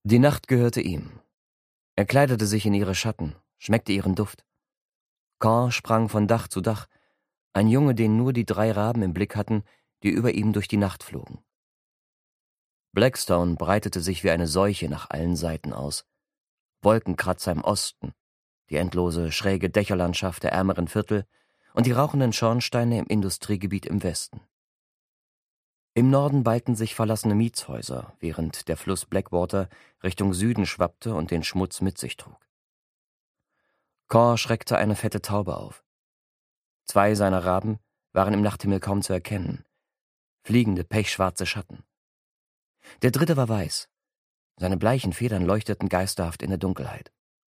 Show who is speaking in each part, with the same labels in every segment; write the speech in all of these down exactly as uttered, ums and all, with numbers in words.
Speaker 1: Die Nacht gehörte ihm. Er kleidete sich in ihre Schatten, schmeckte ihren Duft. Caen sprang von Dach zu Dach, ein Junge, den nur die drei Raben im Blick hatten, die über ihm durch die Nacht flogen. Blackstone breitete sich wie eine Seuche nach allen Seiten aus. Wolkenkratzer im Osten, die endlose, schräge Dächerlandschaft der ärmeren Viertel und die rauchenden Schornsteine im Industriegebiet im Westen. Im Norden ballten sich verlassene Mietshäuser, während der Fluss Blackwater Richtung Süden schwappte und den Schmutz mit sich trug. Caen schreckte eine fette Taube auf. Zwei seiner Raben waren im Nachthimmel kaum zu erkennen, fliegende, pechschwarze Schatten. Der dritte war weiß. Seine bleichen Federn leuchteten geisterhaft in der Dunkelheit.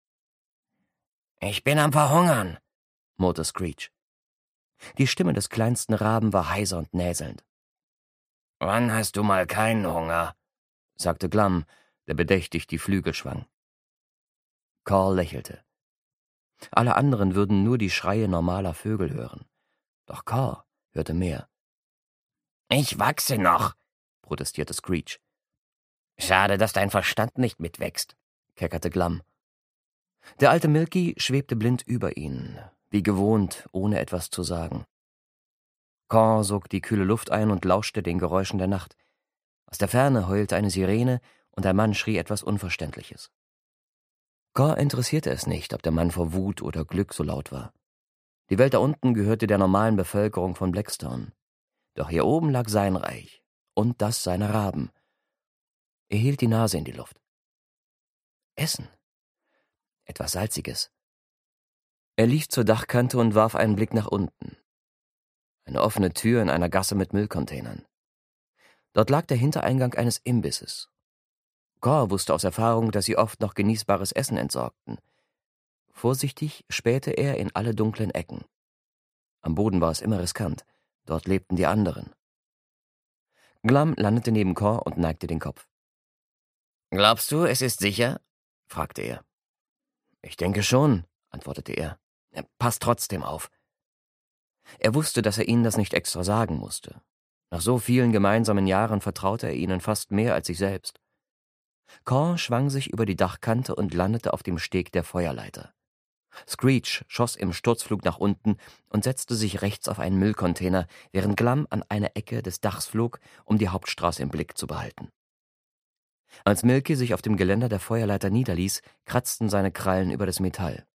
Speaker 1: »Ich bin am Verhungern«, murrte Screech. Die Stimme des kleinsten Raben war heiser und näselnd. »Wann hast du mal keinen Hunger?«, sagte Glum, der bedächtig die Flügel schwang. Caen lächelte. Alle anderen würden nur die Schreie normaler Vögel hören. Doch Caen hörte mehr. »Ich wachse noch«, protestierte Screech. »Schade, dass dein Verstand nicht mitwächst«, keckerte Glum. Der alte Milky schwebte blind über ihnen, wie gewohnt, ohne etwas zu sagen. Caen sog die kühle Luft ein und lauschte den Geräuschen der Nacht. Aus der Ferne heulte eine Sirene und ein Mann schrie etwas Unverständliches. Caen interessierte es nicht, ob der Mann vor Wut oder Glück so laut war. Die Welt da unten gehörte der normalen Bevölkerung von Blackstone. Doch hier oben lag sein Reich und das seiner Raben. Er hielt die Nase in die Luft. Essen. Etwas Salziges. Er lief zur Dachkante und warf einen Blick nach unten. Eine offene Tür in einer Gasse mit Müllcontainern. Dort lag der Hintereingang eines Imbisses. Caen wusste aus Erfahrung, dass sie oft noch genießbares Essen entsorgten. Vorsichtig spähte er in alle dunklen Ecken. Am Boden war es immer riskant. Dort lebten die anderen. Glum landete neben Caen und neigte den Kopf. »Glaubst du, es ist sicher?« fragte er. »Ich denke schon«, antwortete er. »Pass trotzdem auf.« Er wusste, dass er ihnen das nicht extra sagen musste. Nach so vielen gemeinsamen Jahren vertraute er ihnen fast mehr als sich selbst. Caen schwang sich über die Dachkante und landete auf dem Steg der Feuerleiter. Screech schoss im Sturzflug nach unten und setzte sich rechts auf einen Müllcontainer, während Glum an eine Ecke des Dachs flog, um die Hauptstraße im Blick zu behalten. Als Milky sich auf dem Geländer der Feuerleiter niederließ, kratzten seine Krallen über das Metall.